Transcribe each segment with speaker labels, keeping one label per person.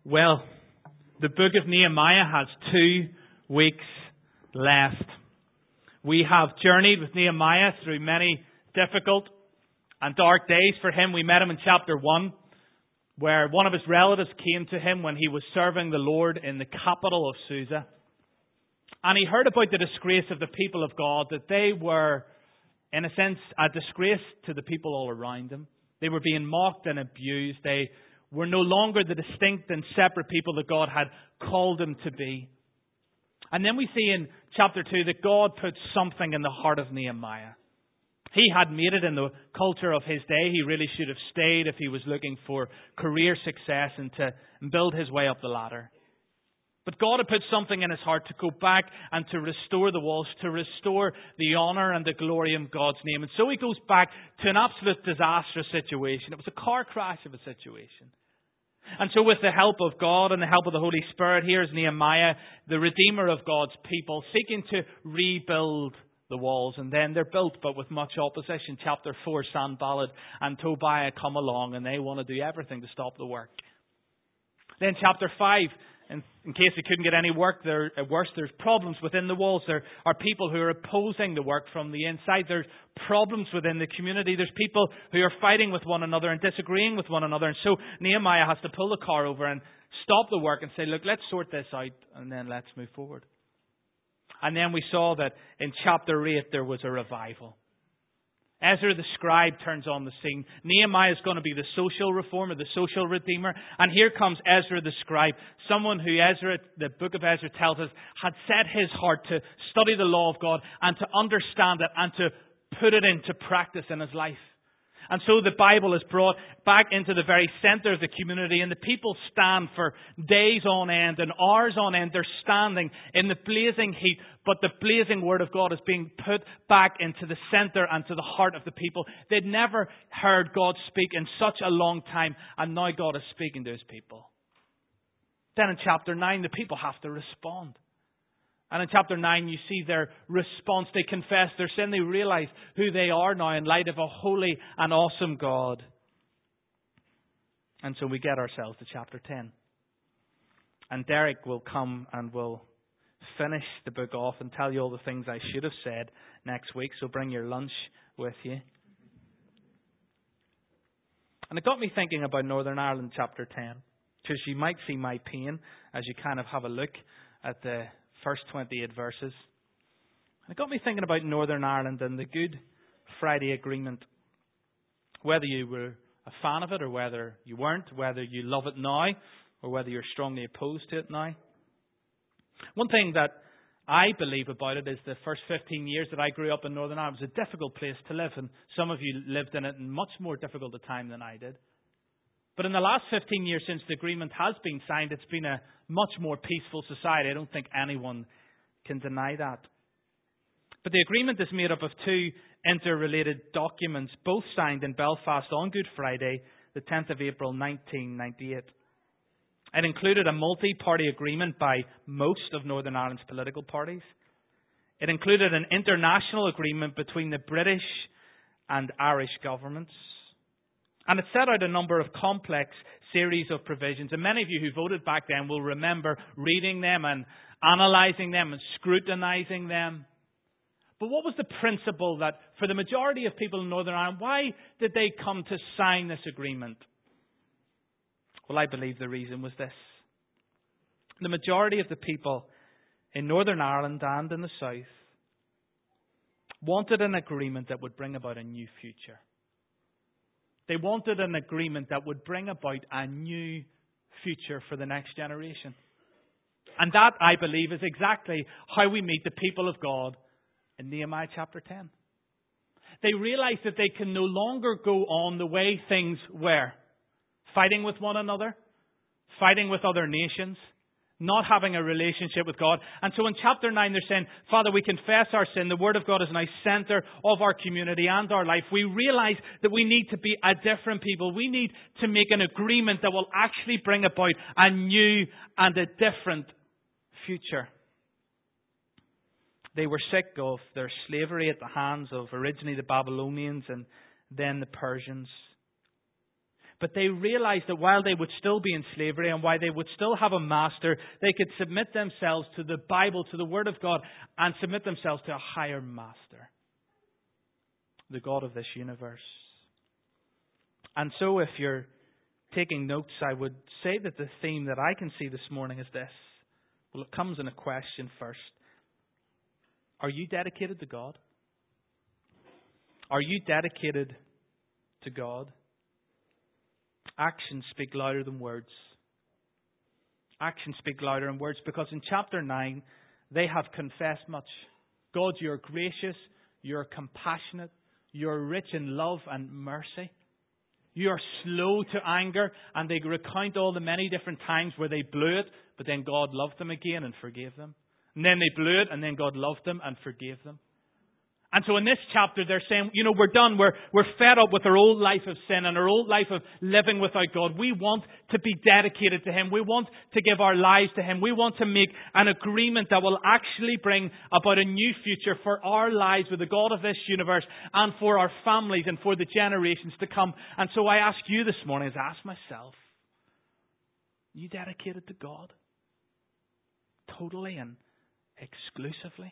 Speaker 1: Well, the book of Nehemiah has 2 weeks left. We have journeyed with Nehemiah through many difficult and dark days for him. We met him in chapter 1, where one of his relatives came to him when he was serving the Lord in the capital of Susa. And he heard about the disgrace of the people of God, that they were, in a sense, a disgrace to the people all around them. They were being mocked and abused. They were no longer the distinct and separate people that God had called them to be. And then we see in chapter 2 that God put something in the heart of Nehemiah. He had made it in the culture of his day. He really should have stayed if he was looking for career success and to build his way up the ladder. But God had put something in his heart to go back and to restore the walls, to restore the honour and the glory in God's name. And so he goes back to an absolute disastrous situation. It was a car crash of a situation. And so with the help of God and the help of the Holy Spirit, here's Nehemiah, the Redeemer of God's people, seeking to rebuild the walls. And then they're built, but with much opposition. Chapter 4, Sanballat and Tobiah come along and they want to do everything to stop the work. Then chapter 5, in case it couldn't get any worse, there's problems within the walls. There are people who are opposing the work from the inside. There's problems within the community. There's people who are fighting with one another and disagreeing with one another. And so Nehemiah has to pull the car over and stop the work and say, look, let's sort this out and then let's move forward. And then we saw that in chapter 8 there was a revival. Ezra the scribe turns on the scene. Nehemiah is going to be the social reformer, the social redeemer. And here comes Ezra the scribe, someone who the book of Ezra tells us, had set his heart to study the law of God and to understand it and to put it into practice in his life. And so the Bible is brought back into the very center of the community, and the people stand for days on end and hours on end. They're standing in the blazing heat, but the blazing Word of God is being put back into the center and to the heart of the people. They'd never heard God speak in such a long time, and now God is speaking to His people. Then in chapter 9, the people have to respond. And in chapter 9, you see their response. They confess their sin. They realize who they are now in light of a holy and awesome God. And so we get ourselves to chapter 10. And Derek will come and will finish the book off and tell you all the things I should have said next week. So bring your lunch with you. And it got me thinking about Northern Ireland chapter 10. Because you might see my pain as you kind of have a look at the first 28 verses. And it got me thinking about Northern Ireland and the Good Friday Agreement. Whether you were a fan of it or whether you weren't, whether you love it now or whether you're strongly opposed to it now. One thing that I believe about it is the first 15 years that I grew up in Northern Ireland was a difficult place to live, and some of you lived in it in much more difficult a time than I did. But in the last 15 years since the agreement has been signed, it's been a much more peaceful society. I don't think anyone can deny that. But the agreement is made up of 2 interrelated documents, both signed in Belfast on Good Friday, the 10th of April 1998. It included a multi-party agreement by most of Northern Ireland's political parties. It included an international agreement between the British and Irish governments. And it set out a number of complex series of provisions. And many of you who voted back then will remember reading them and analysing them and scrutinising them. But what was the principle that for the majority of people in Northern Ireland, why did they come to sign this agreement? Well, I believe the reason was this. The majority of the people in Northern Ireland and in the South wanted an agreement that would bring about a new future. They wanted an agreement that would bring about a new future for the next generation. And that, I believe, is exactly how we meet the people of God in Nehemiah chapter 10. They realize that they can no longer go on the way things were. Fighting with one another, fighting with other nations, not having a relationship with God. And so in chapter 9 they're saying, Father, we confess our sin. The Word of God is now center of our community and our life. We realize that we need to be a different people. We need to make an agreement that will actually bring about a new and a different future. They were sick of their slavery at the hands of originally the Babylonians and then the Persians. But they realized that while they would still be in slavery and while they would still have a master, they could submit themselves to the Bible, to the Word of God, and submit themselves to a higher master, the God of this universe. And so if you're taking notes, I would say that the theme that I can see this morning is this. Well, it comes in a question first. Are you dedicated to God? Are you dedicated to God? Actions speak louder than words. Actions speak louder than words, because in chapter 9, they have confessed much. God, you're gracious, you're compassionate, you're rich in love and mercy. You are slow to anger, and they recount all the many different times where they blew it, but then God loved them again and forgave them. And then they blew it, and then God loved them and forgave them. And so in this chapter, they're saying, we're done. We're fed up with our old life of sin and our old life of living without God. We want to be dedicated to Him. We want to give our lives to Him. We want to make an agreement that will actually bring about a new future for our lives with the God of this universe and for our families and for the generations to come. And so I ask you this morning, as I ask myself, are you dedicated to God? Totally and exclusively?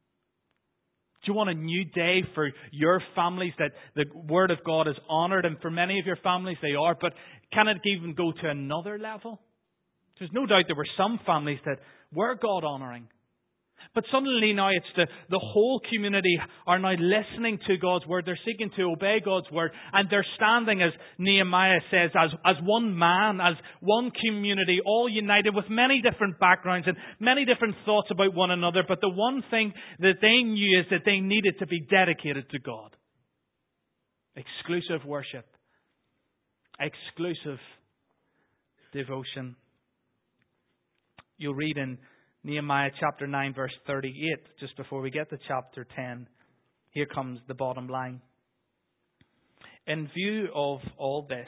Speaker 1: Do you want a new day for your families, that the Word of God is honoured? And for many of your families, they are. But can it even go to another level? There's no doubt there were some families that were God-honouring. But suddenly now it's the whole community are now listening to God's Word. They're seeking to obey God's Word. And they're standing, as Nehemiah says, as one man, as one community, all united with many different backgrounds and many different thoughts about one another. But the one thing that they knew is that they needed to be dedicated to God. Exclusive worship. Exclusive devotion. You'll read in Nehemiah chapter 9 verse 38, just before we get to chapter 10. Here comes the bottom line. In view of all this,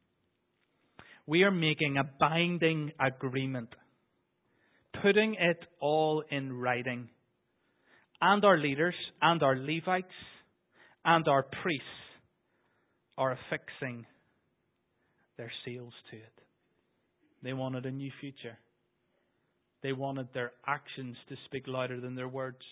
Speaker 1: we are making a binding agreement, putting it all in writing. And our leaders and our Levites and our priests are affixing their seals to it. They wanted a new future. They wanted their actions to speak louder than their words.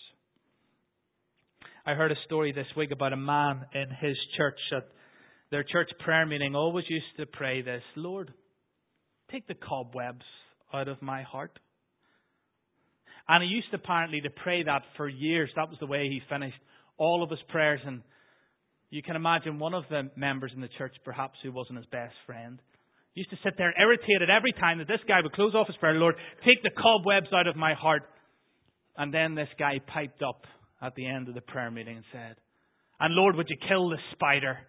Speaker 1: I heard a story this week about a man in his church. At their church prayer meeting, always used to pray this: Lord, take the cobwebs out of my heart. And he used apparently to pray that for years. That was the way he finished all of his prayers. And you can imagine one of the members in the church, perhaps who wasn't his best friend, used to sit there irritated every time that this guy would close off his prayer: Lord, take the cobwebs out of my heart. And then this guy piped up at the end of the prayer meeting and said, and Lord, would you kill the spider?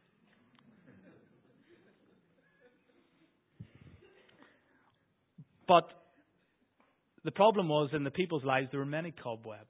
Speaker 1: But the problem was, in the people's lives, there were many cobwebs.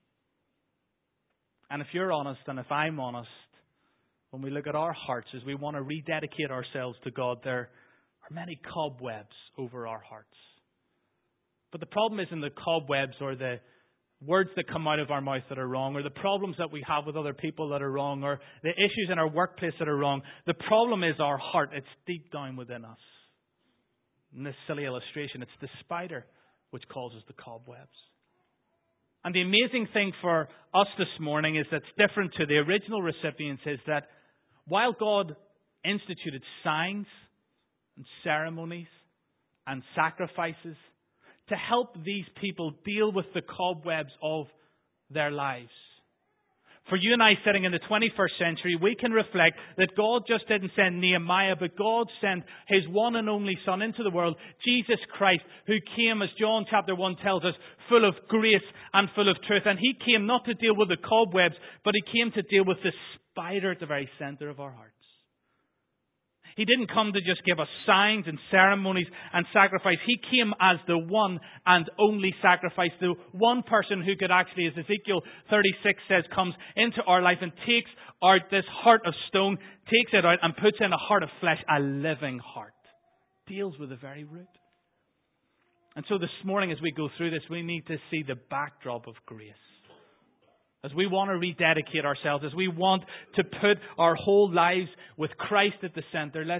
Speaker 1: And if you're honest, and if I'm honest, when we look at our hearts as we want to rededicate ourselves to God, there are many cobwebs over our hearts. But the problem isn't the cobwebs or the words that come out of our mouth that are wrong, or the problems that we have with other people that are wrong, or the issues in our workplace that are wrong. The problem is our heart. It's deep down within us. In this silly illustration, it's the spider which causes the cobwebs. And the amazing thing for us this morning is that's different to the original recipients is that while God instituted signs and ceremonies and sacrifices to help these people deal with the cobwebs of their lives, for you and I sitting in the 21st century, we can reflect that God just didn't send Nehemiah, but God sent His one and only Son into the world, Jesus Christ, who came, as John chapter 1 tells us, full of grace and full of truth. And He came not to deal with the cobwebs, but He came to deal with the spider at the very center of our hearts. He didn't come to just give us signs and ceremonies and sacrifice. He came as the one and only sacrifice, the one person who could actually, as Ezekiel 36 says, comes into our life and takes out this heart of stone, takes it out and puts in a heart of flesh, a living heart. Deals with the very root. And so this morning as we go through this, we need to see the backdrop of grace. As we want to rededicate ourselves, as we want to put our whole lives with Christ at the center, let's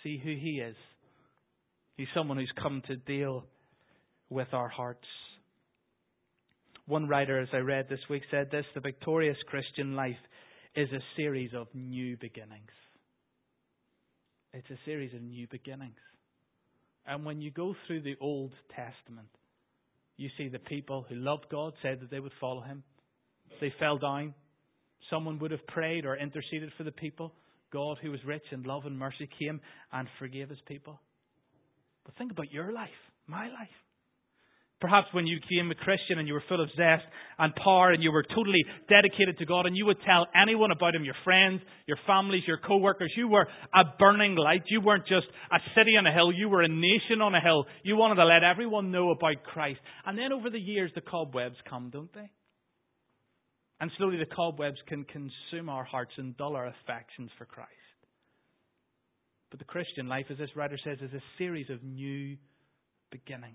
Speaker 1: see who He is. He's someone who's come to deal with our hearts. One writer, as I read this week, said this: the victorious Christian life is a series of new beginnings. It's a series of new beginnings. And when you go through the Old Testament, you see the people who loved God said that they would follow Him. They fell down. Someone would have prayed or interceded for the people. God, who was rich in love and mercy, came and forgave His people. But think about your life, my life. Perhaps when you became a Christian and you were full of zest and power and you were totally dedicated to God and you would tell anyone about Him, your friends, your families, your co-workers. You were a burning light. You weren't just a city on a hill. You were a nation on a hill. You wanted to let everyone know about Christ. And then over the years, the cobwebs come, don't they? And slowly the cobwebs can consume our hearts and dull our affections for Christ. But the Christian life, as this writer says, is a series of new beginnings.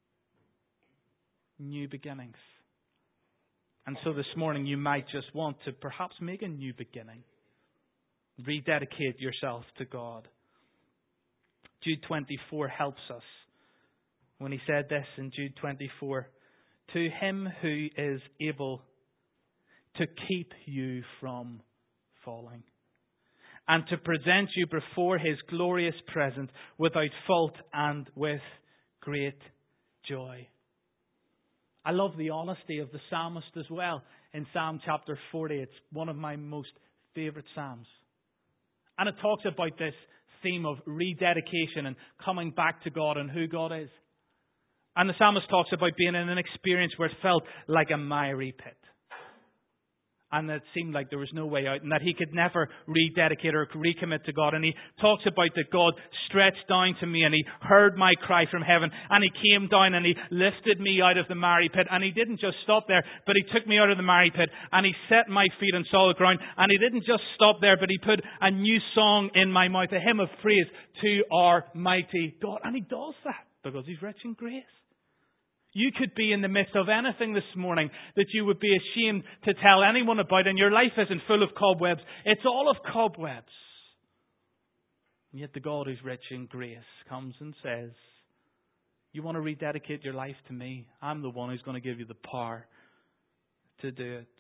Speaker 1: New beginnings. And so this morning you might just want to perhaps make a new beginning. Rededicate yourself to God. Jude 24 helps us when he said this in Jude 24. To Him who is able to keep you from falling and to present you before His glorious presence without fault and with great joy. I love the honesty of the psalmist as well. In Psalm chapter 40, it's one of my most favourite psalms. And it talks about this theme of rededication and coming back to God and who God is. And the psalmist talks about being in an experience where it felt like a miry pit. And it seemed like there was no way out and that he could never rededicate or recommit to God. And he talks about that God stretched down to me and He heard my cry from heaven and He came down and He lifted me out of the miry pit. And He didn't just stop there, but He took me out of the miry pit and He set my feet on solid ground. And He didn't just stop there, but He put a new song in my mouth, a hymn of praise to our mighty God. And He does that because He's rich in grace. You could be in the midst of anything this morning that you would be ashamed to tell anyone about, and your life isn't full of cobwebs. It's all of cobwebs. And yet the God who's rich in grace comes and says, you want to rededicate your life to me? I'm the one who's going to give you the power to do it.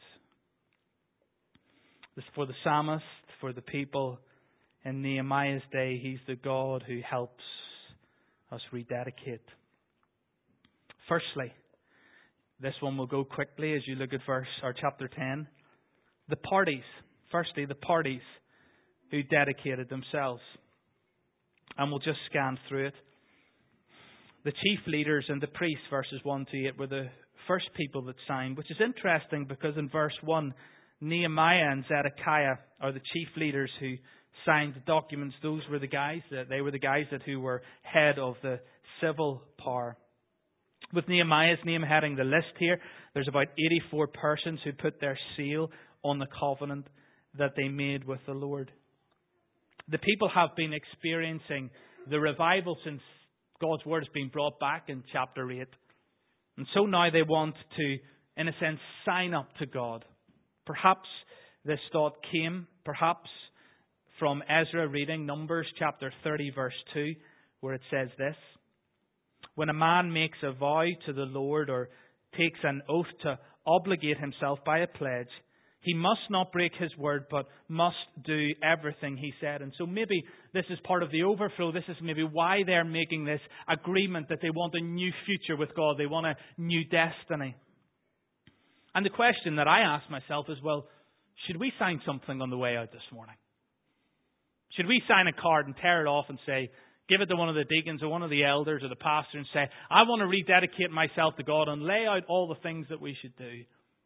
Speaker 1: This for the psalmist, for the people in Nehemiah's day, He's the God who helps us rededicate. Firstly, this one will go quickly as you look at chapter 10. The parties. Firstly, the parties who dedicated themselves. And we'll just scan through it. The chief leaders and the priests, verses 1 to 8, were the first people that signed, which is interesting because in verse 1, Nehemiah and Zedekiah are the chief leaders who signed the documents. Those were the guys who were head of the civil power. With Nehemiah's name heading the list here, there's about 84 persons who put their seal on the covenant that they made with the Lord. The people have been experiencing the revival since God's Word has been brought back in chapter 8. And so now they want to, in a sense, sign up to God. Perhaps this thought came, perhaps from Ezra reading Numbers chapter 30 verse 2, where it says this. When a man makes a vow to the Lord or takes an oath to obligate himself by a pledge, he must not break his word, but must do everything he said. And so maybe this is part of the overflow. This is maybe why they're making this agreement that they want a new future with God. They want a new destiny. And the question that I ask myself is, well, should we sign something on the way out this morning? Should we sign a card and tear it off and say, give it to one of the deacons or one of the elders or the pastor and say, I want to rededicate myself to God and lay out all the things that we should do?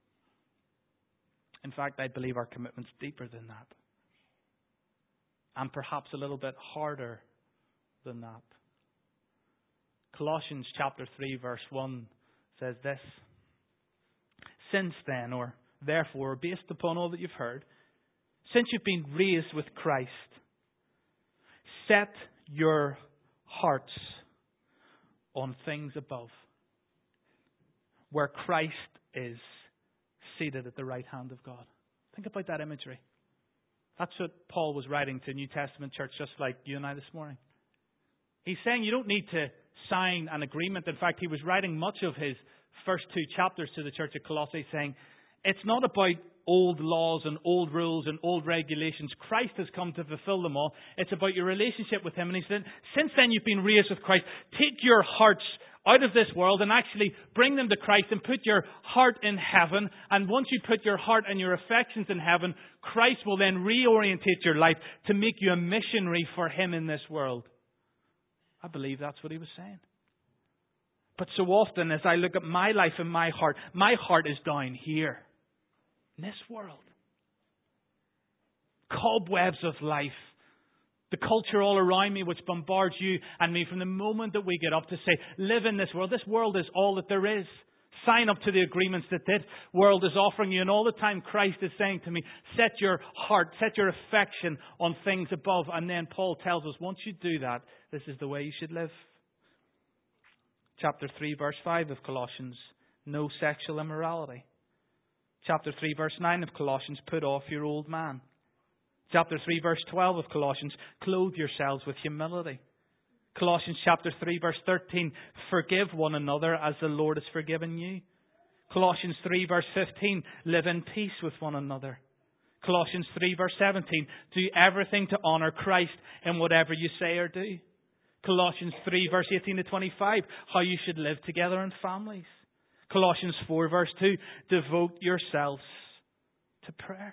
Speaker 1: In fact, I believe our commitment's deeper than that. And perhaps a little bit harder than that. Colossians chapter 3 verse 1 says this. Since then, or therefore, based upon all that you've heard, since you've been raised with Christ, set your hearts on things above, where Christ is seated at the right hand of God. Think about that imagery. That's what Paul was writing to a New Testament church just like you and I this morning. He's saying you don't need to sign an agreement. In fact, he was writing much of his first 2 chapters to the church at Colossae saying, it's not about old laws and old rules and old regulations. Christ has come to fulfill them all. It's about your relationship with Him. And he said, since then you've been raised with Christ. Take your hearts out of this world and actually bring them to Christ and put your heart in heaven. And once you put your heart and your affections in heaven, Christ will then reorientate your life to make you a missionary for Him in this world. I believe that's what he was saying. But so often as I look at my life and my heart is down here. In this world. Cobwebs of life. The culture all around me which bombards you and me from the moment that we get up to say, live in this world. This world is all that there is. Sign up to the agreements that this world is offering you. And all the time Christ is saying to me, set your heart, set your affection on things above. And then Paul tells us, once you do that, this is the way you should live. Chapter 3, verse 5 of Colossians, no sexual immorality. Chapter 3, verse 9 of Colossians, put off your old man. Chapter 3, verse 12 of Colossians, clothe yourselves with humility. Colossians chapter 3, verse 13, forgive one another as the Lord has forgiven you. Colossians 3, verse 15, live in peace with one another. Colossians 3, verse 17, do everything to honour Christ in whatever you say or do. Colossians 3, verse 18 to 25, how you should live together in families. Colossians 4, verse 2, devote yourselves to prayer.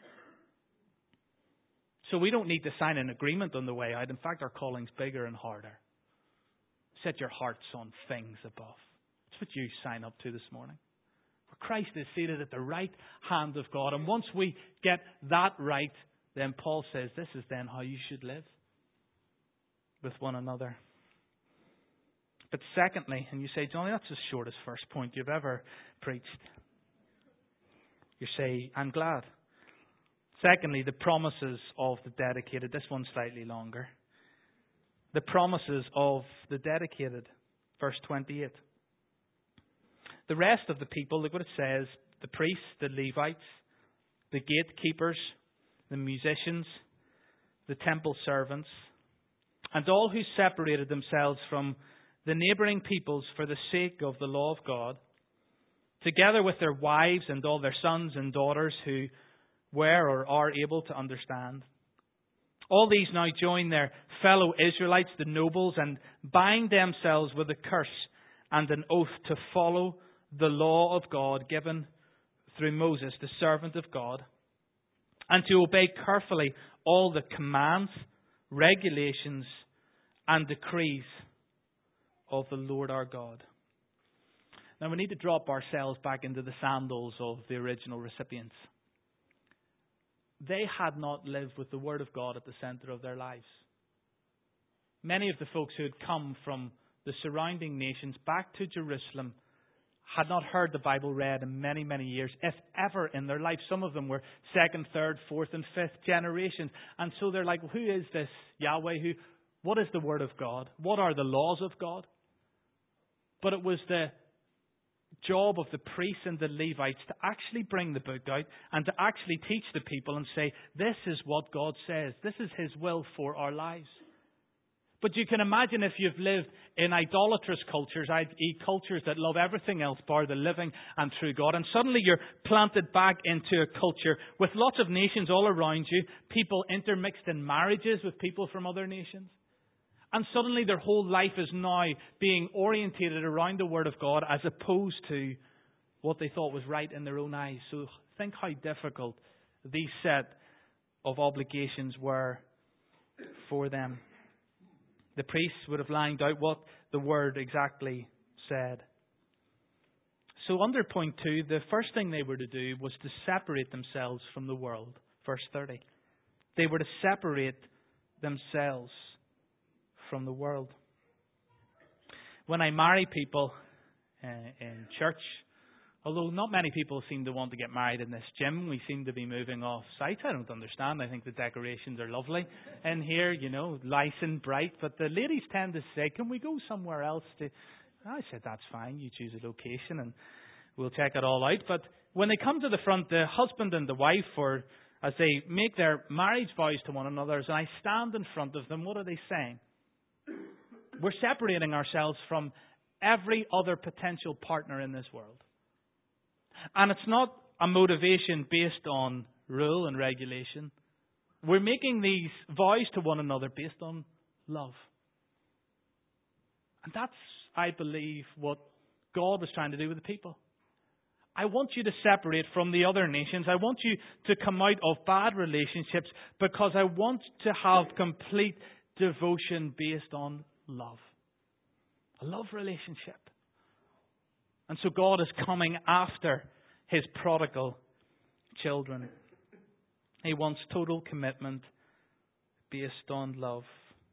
Speaker 1: So we don't need to sign an agreement on the way out. In fact, our calling's bigger and harder. Set your hearts on things above. That's what you sign up to this morning. For Christ is seated at the right hand of God. And once we get that right, then Paul says this is then how you should live with one another. But secondly, and you say, Johnny, that's the shortest first point you've ever preached. You say, I'm glad. Secondly, the promises of the dedicated. This one's slightly longer. The promises of the dedicated. Verse 28. The rest of the people, look what it says. The priests, the Levites, the gatekeepers, the musicians, the temple servants, and all who separated themselves from the neighbouring peoples for the sake of the law of God, together with their wives and all their sons and daughters who were or are able to understand. All these now join their fellow Israelites, the nobles, and bind themselves with a curse and an oath to follow the law of God given through Moses, the servant of God, and to obey carefully all the commands, regulations, and decrees of the Lord our God. Now we need to drop ourselves back into the sandals of the original recipients. They had not lived with the Word of God at the centre of their lives. Many of the folks who had come from the surrounding nations back to Jerusalem had not heard the Bible read in many, many years, if ever in their life. Some of them were second, third, fourth and fifth generations. And so they're like, who is this Yahweh? What is the Word of God? What are the laws of God? But it was the job of the priests and the Levites to actually bring the book out and to actually teach the people and say, this is what God says. This is His will for our lives. But you can imagine if you've lived in idolatrous cultures, i.e. cultures that love everything else bar the living and true God, and suddenly you're planted back into a culture with lots of nations all around you, people intermixed in marriages with people from other nations. And suddenly their whole life is now being orientated around the Word of God as opposed to what they thought was right in their own eyes. So think how difficult these set of obligations were for them. The priests would have lined out what the Word exactly said. So under point 2, the first thing they were to do was to separate themselves from the world. Verse 30. They were to separate themselves from the world. When I marry people in church, although not many people seem to want to get married in this gym, we seem to be moving off site. I don't understand. I think the decorations are lovely in here, nice and bright. But the ladies tend to say, can we go somewhere else? I said, that's fine. You choose a location and we'll check it all out. But when they come to the front, the husband and the wife, or as they make their marriage vows to one another, and I stand in front of them, what are they saying? we're separating ourselves from every other potential partner in this world. And it's not a motivation based on rule and regulation. We're making these vows to one another based on love. And that's, I believe, what God was trying to do with the people. I want you to separate from the other nations. I want you to come out of bad relationships because I want to have complete devotion based on love. A love relationship. And so God is coming after His prodigal children. He wants total commitment based on love.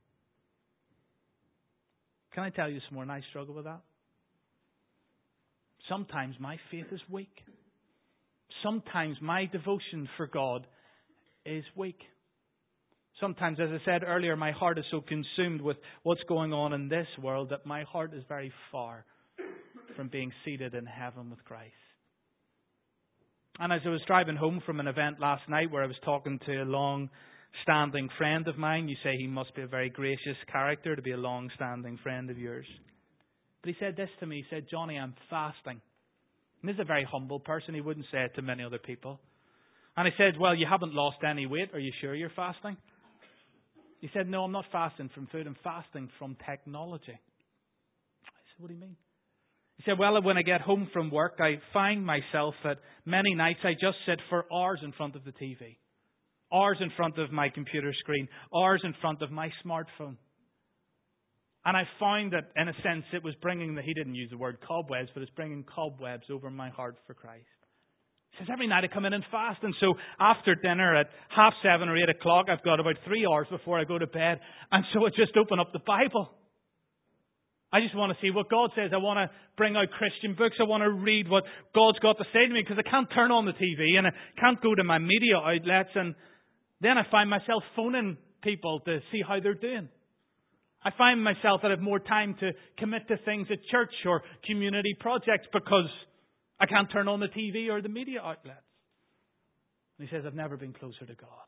Speaker 1: Can I tell you some more? And I struggle with that. Sometimes my faith is weak. Sometimes my devotion for God is weak. Sometimes, as I said earlier, my heart is so consumed with what's going on in this world that my heart is very far from being seated in heaven with Christ. And as I was driving home from an event last night where I was talking to a long-standing friend of mine, you say he must be a very gracious character to be a long-standing friend of yours. But he said this to me. He said, Johnny, I'm fasting. And this is a very humble person. He wouldn't say it to many other people. And I said, well, you haven't lost any weight. Are you sure you're fasting? He said, no, I'm not fasting from food. I'm fasting from technology. I said, what do you mean? He said, well, when I get home from work, I find myself that many nights I just sit for hours in front of the TV. Hours in front of my computer screen. Hours in front of my smartphone. And I found that, in a sense, it was bringing, he didn't use the word cobwebs, but it's bringing cobwebs over my heart for Christ. He says, every night I come in and fast. And so after dinner at 7:30 or 8 o'clock, I've got about 3 hours before I go to bed. And so I just open up the Bible. I just want to see what God says. I want to bring out Christian books. I want to read what God's got to say to me because I can't turn on the TV and I can't go to my media outlets. And then I find myself phoning people to see how they're doing. I find myself that I have more time to commit to things at church or community projects because I can't turn on the TV or the media outlets. And he says, I've never been closer to God.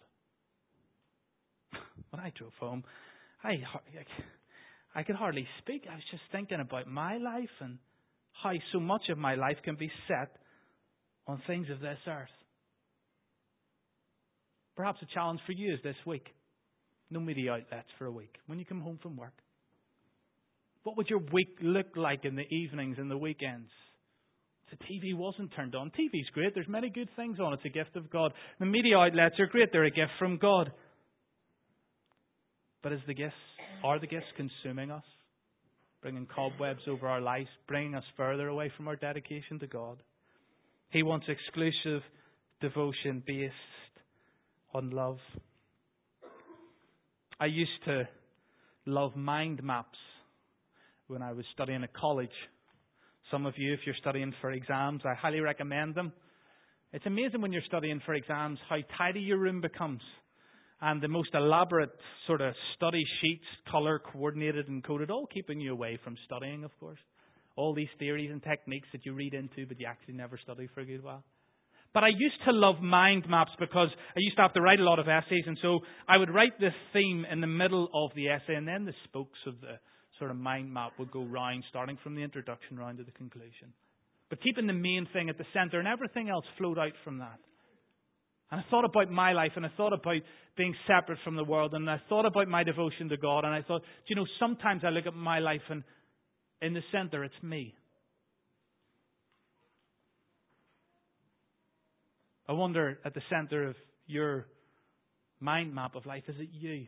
Speaker 1: When I drove home, I could hardly speak. I was just thinking about my life and how so much of my life can be set on things of this earth. Perhaps a challenge for you is this week. No media outlets for a week. When you come home from work, what would your week look like in the evenings and the weekends? The TV wasn't turned on. TV's great. There's many good things on it. It's a gift of God. The media outlets are great. They're a gift from God. But are the gifts consuming us? Bringing cobwebs over our lives, bringing us further away from our dedication to God. He wants exclusive devotion based on love. I used to love mind maps when I was studying at college. Some of you, if you're studying for exams, I highly recommend them. It's amazing when you're studying for exams how tidy your room becomes. And the most elaborate sort of study sheets, colour coordinated and coded, all keeping you away from studying, of course. All these theories and techniques that you read into, but you actually never study for a good while. But I used to love mind maps because I used to have to write a lot of essays, and so I would write this theme in the middle of the essay, and then the spokes of the sort of mind map would go round, starting from the introduction round to the conclusion. But keeping the main thing at the centre, and everything else flowed out from that. And I thought about my life, and I thought about being separate from the world, and I thought about my devotion to God, and I thought, sometimes I look at my life, and in the centre, it's me. I wonder, at the centre of your mind map of life, is it you?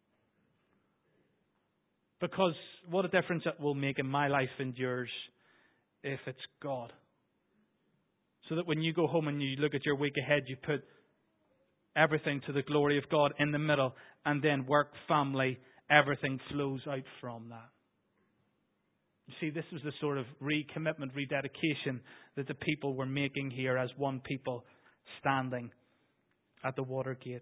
Speaker 1: Because what a difference it will make in my life and yours if it's God. So that when you go home and you look at your week ahead, you put everything to the glory of God in the middle, and then work, family, everything flows out from that. You see, this was the sort of recommitment, rededication that the people were making here as one people standing at the water gate.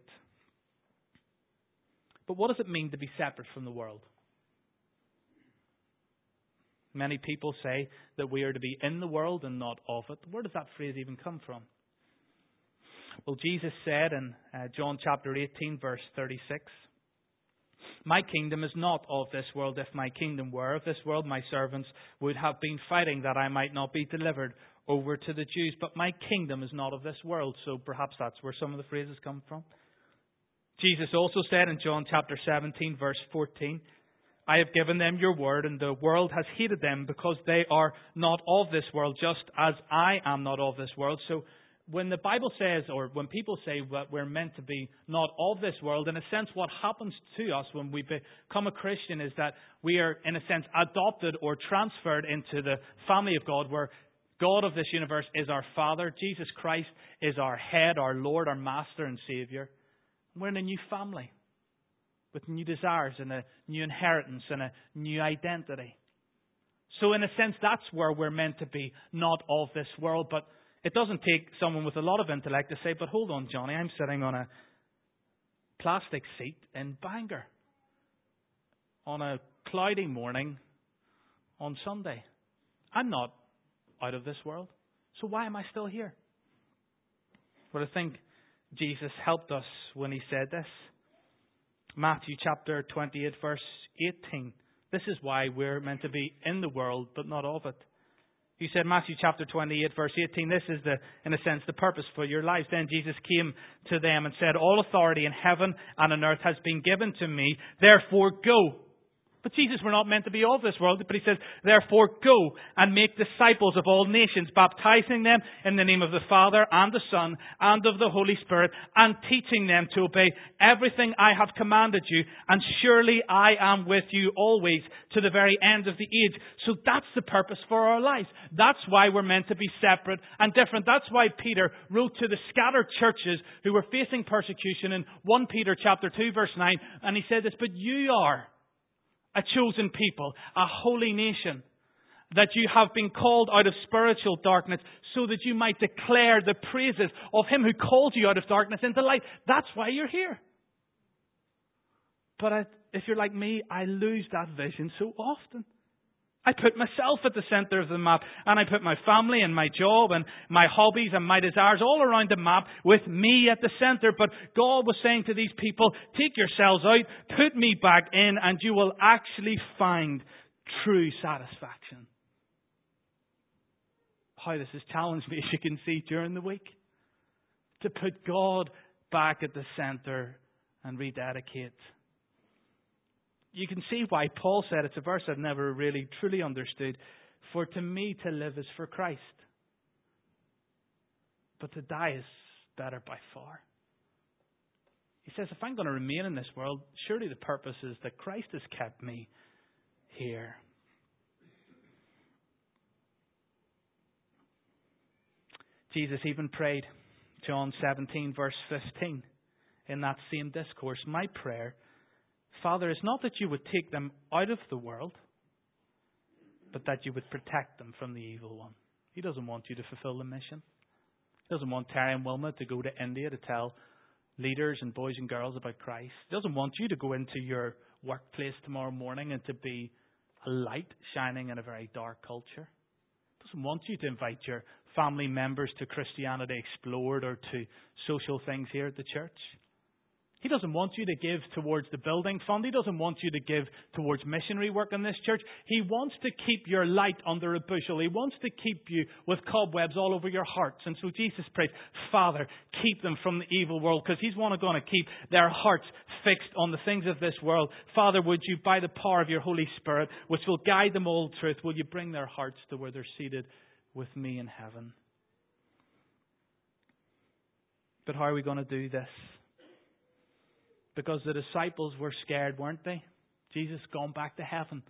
Speaker 1: But what does it mean to be separate from the world? Many people say that we are to be in the world and not of it. Where does that phrase even come from? Well, Jesus said in John chapter 18, verse 36, My kingdom is not of this world. If my kingdom were of this world, my servants would have been fighting that I might not be delivered over to the Jews. But my kingdom is not of this world. So perhaps that's where some of the phrases come from. Jesus also said in John chapter 17, verse 14, I have given them your word, and the world has hated them because they are not of this world, just as I am not of this world. So when the Bible says, or when people say that we're meant to be not of this world, in a sense what happens to us when we become a Christian is that we are, in a sense, adopted or transferred into the family of God, where God of this universe is our Father. Jesus Christ is our head, our Lord, our Master and Savior. We're in a new family with new desires and a new inheritance and a new identity. So in a sense, that's where we're meant to be, not of this world. But it doesn't take someone with a lot of intellect to say, but hold on, Johnny, I'm sitting on a plastic seat in Bangor on a cloudy morning on Sunday. I'm not out of this world. So why am I still here? Well, I think Jesus helped us when he said this. Matthew chapter 28, verse 18. This is why we're meant to be in the world, but not of it. He said, Matthew chapter 28, verse 18, this is in a sense, the purpose for your lives. Then Jesus came to them and said, all authority in heaven and on earth has been given to me. Therefore go. But Jesus, we're not meant to be of this world. But he says, therefore go and make disciples of all nations, baptizing them in the name of the Father and the Son and of the Holy Spirit, and teaching them to obey everything I have commanded you. And surely I am with you always to the very end of the age. So that's the purpose for our lives. That's why we're meant to be separate and different. That's why Peter wrote to the scattered churches who were facing persecution in 1 Peter chapter 2, verse 9. And he said this, but you are a chosen people, a holy nation, that you have been called out of spiritual darkness so that you might declare the praises of him who called you out of darkness into light. That's why you're here. But if you're like me, I lose that vision so often. I put myself at the center of the map, and I put my family and my job and my hobbies and my desires all around the map with me at the center. But God was saying to these people, take yourselves out, put me back in, and you will actually find true satisfaction. How this has challenged me, as you can see, during the week. To put God back at the center and rededicate. You can see why Paul said, it's a verse I've never really truly understood, for to me to live is for Christ, but to die is better by far. He says, if I'm going to remain in this world, surely the purpose is that Christ has kept me here. Jesus even prayed, John 17 verse 15, in that same discourse, my prayer, Father, is not that you would take them out of the world, but that you would protect them from the evil one. He doesn't want you to fulfill the mission. He doesn't want Terry and Wilma to go to India to tell leaders and boys and girls about Christ. He doesn't want you to go into your workplace tomorrow morning and to be a light shining in a very dark culture. He doesn't want you to invite your family members to Christianity Explored or to social things here at the church. He doesn't want you to give towards the building fund. He doesn't want you to give towards missionary work in this church. He wants to keep your light under a bushel. He wants to keep you with cobwebs all over your hearts. And so Jesus prays, Father, keep them from the evil world, because He's going to keep their hearts fixed on the things of this world. Father, would you, by the power of your Holy Spirit, which will guide them all truth, will you bring their hearts to where they're seated with me in heaven? But how are we going to do this? Because the disciples were scared, weren't they? Jesus gone back to heaven.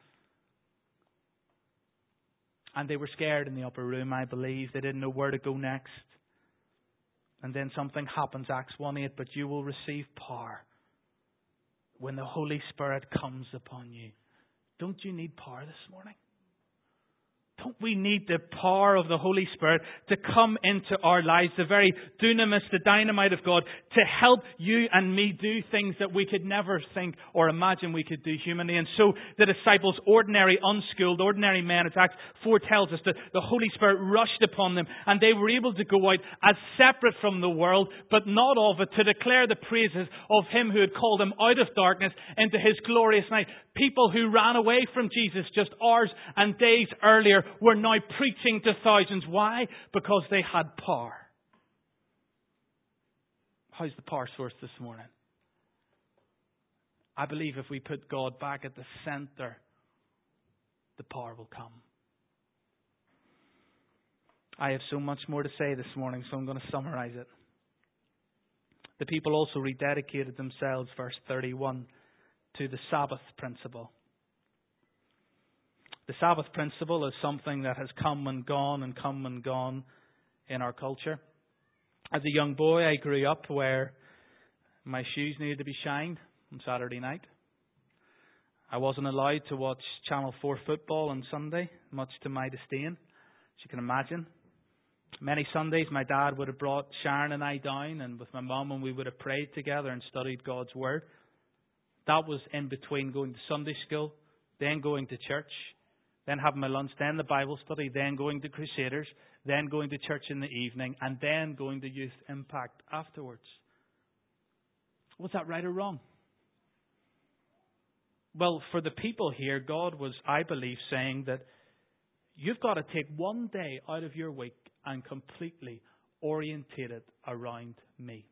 Speaker 1: And they were scared in the upper room, I believe. They didn't know where to go next. And then something happens, Acts 1:8, but you will receive power when the Holy Spirit comes upon you. Don't you need power this morning? Don't we need the power of the Holy Spirit to come into our lives, the very dunamis, the dynamite of God, to help you and me do things that we could never think or imagine we could do humanly? And so the disciples, ordinary, unschooled, ordinary men, as Acts 4 tells us, that the Holy Spirit rushed upon them and they were able to go out as separate from the world, but not of it, to declare the praises of Him who had called them out of darkness into His glorious night. People who ran away from Jesus just hours and days earlier were now preaching to thousands. Why? Because they had power. How's the power source this morning? I believe if we put God back at the center, the power will come. I have so much more to say this morning, so I'm going to summarize it. The people also rededicated themselves, verse 31, to the Sabbath principle. The Sabbath principle is something that has come and gone in our culture. As a young boy, I grew up where my shoes needed to be shined on Saturday night. I wasn't allowed to watch Channel 4 football on Sunday, much to my disdain, as you can imagine. Many Sundays, my dad would have brought Sharon and I down, and with my mum, and we would have prayed together and studied God's Word. That was in between going to Sunday school, then going to church, then having my lunch, then the Bible study, then going to Crusaders, then going to church in the evening, and then going to Youth Impact afterwards. Was that right or wrong? Well, for the people here, God was, I believe, saying that you've got to take one day out of your week and completely orientate it around me.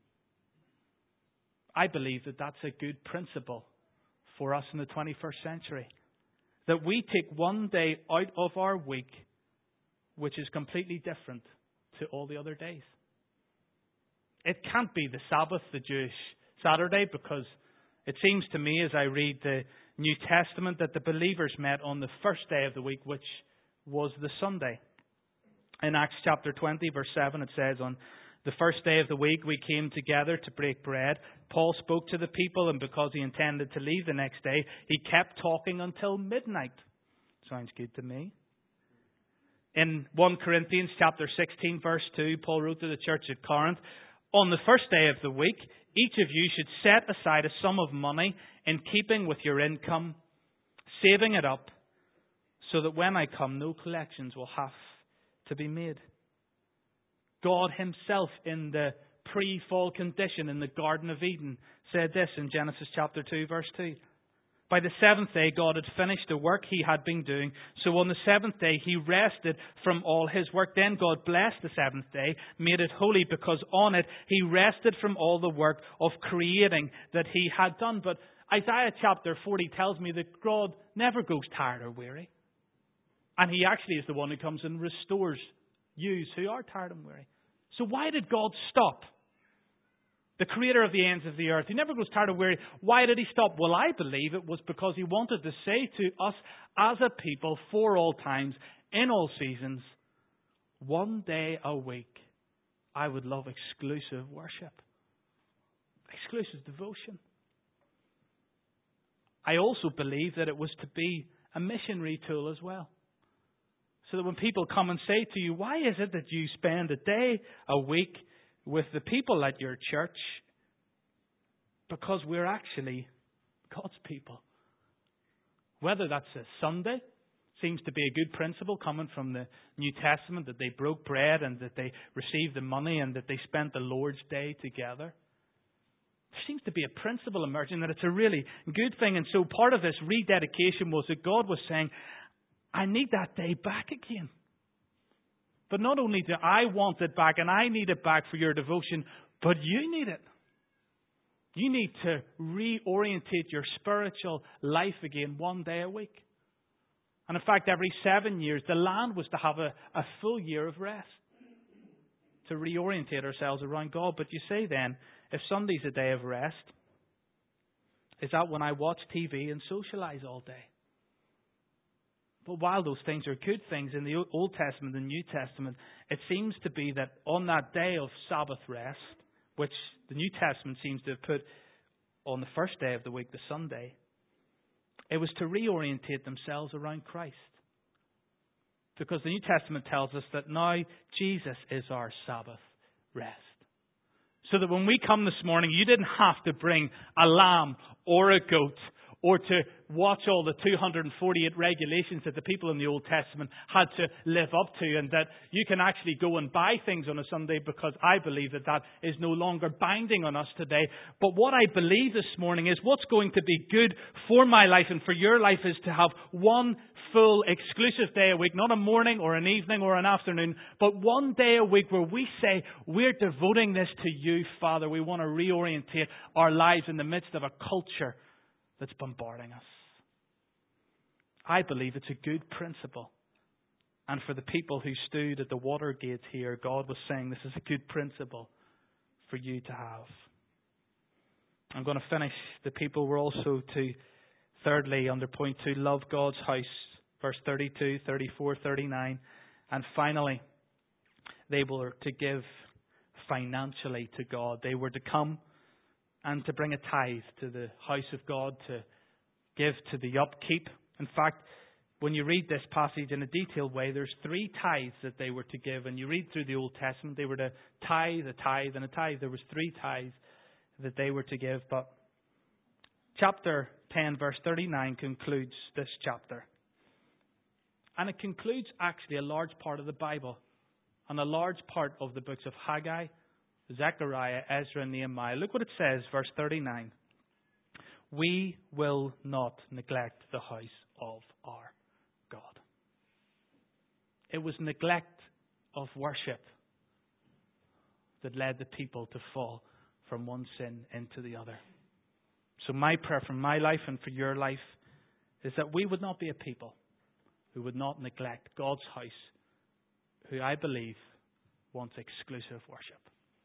Speaker 1: I believe that that's a good principle for us in the 21st century. That we take one day out of our week which is completely different to all the other days. It can't be the Sabbath, the Jewish Saturday, because it seems to me as I read the New Testament that the believers met on the first day of the week, which was the Sunday. In Acts chapter 20, verse 7, it says, on the first day of the week we came together to break bread. Paul spoke to the people, and because he intended to leave the next day, he kept talking until midnight. Sounds good to me. In 1 Corinthians chapter 16, verse 2, Paul wrote to the church at Corinth, on the first day of the week, each of you should set aside a sum of money in keeping with your income, saving it up, so that when I come, no collections will have to be made. God Himself, in the pre-fall condition in the Garden of Eden, said this in Genesis chapter 2, verse 2. By the seventh day, God had finished the work He had been doing. So on the seventh day, He rested from all His work. Then God blessed the seventh day, made it holy, because on it He rested from all the work of creating that He had done. But Isaiah chapter 40 tells me that God never goes tired or weary. And He actually is the one who comes and restores you who are tired and weary. So why did God stop? The creator of the ends of the earth. He never goes tired or weary. Why did He stop? Well, I believe it was because He wanted to say to us as a people for all times, in all seasons, one day a week, I would love exclusive worship. Exclusive devotion. I also believe that it was to be a missionary tool as well. So that when people come and say to you, why is it that you spend a day a week with the people at your church? Because we're actually God's people. Whether that's a Sunday, seems to be a good principle coming from the New Testament, that they broke bread and that they received the money and that they spent the Lord's Day together. There seems to be a principle emerging that it's a really good thing. And so part of this rededication was that God was saying, I need that day back again. But not only do I want it back and I need it back for your devotion, but you need it. You need to reorientate your spiritual life again one day a week. And in fact, every 7 years, the land was to have a full year of rest. To reorientate ourselves around God. But you say then, if Sunday's a day of rest, is that when I watch TV and socialise all day? But while those things are good things in the Old Testament and New Testament, it seems to be that on that day of Sabbath rest, which the New Testament seems to have put on the first day of the week, the Sunday, it was to reorientate themselves around Christ. Because the New Testament tells us that now Jesus is our Sabbath rest. So that when we come this morning, you didn't have to bring a lamb or a goat or to watch all the 248 regulations that the people in the Old Testament had to live up to, and that you can actually go and buy things on a Sunday, because I believe that that is no longer binding on us today. But what I believe this morning is what's going to be good for my life and for your life is to have one full exclusive day a week, not a morning or an evening or an afternoon, but one day a week where we say, we're devoting this to you, Father. We want to reorientate our lives in the midst of a culture that's bombarding us. I believe it's a good principle. And for the people who stood at the water gate here, God was saying this is a good principle for you to have. I'm going to finish. The people were also to, thirdly, under point 2, love God's house. Verse 32, 34, 39. And finally, they were to give financially to God. They were to come and to bring a tithe to the house of God, to give to the upkeep. In fact, when you read this passage in a detailed way, there's 3 tithes that they were to give. And you read through the Old Testament, they were to tithe, a tithe, and a tithe. There was 3 tithes that they were to give. But chapter 10, verse 39 concludes this chapter. And it concludes actually a large part of the Bible and a large part of the books of Haggai, Zechariah, Ezra, and Nehemiah. Look what it says, verse 39. We will not neglect the house of our God. It was neglect of worship that led the people to fall from one sin into the other. So my prayer for my life and for your life is that we would not be a people who would not neglect God's house, who I believe wants exclusive worship.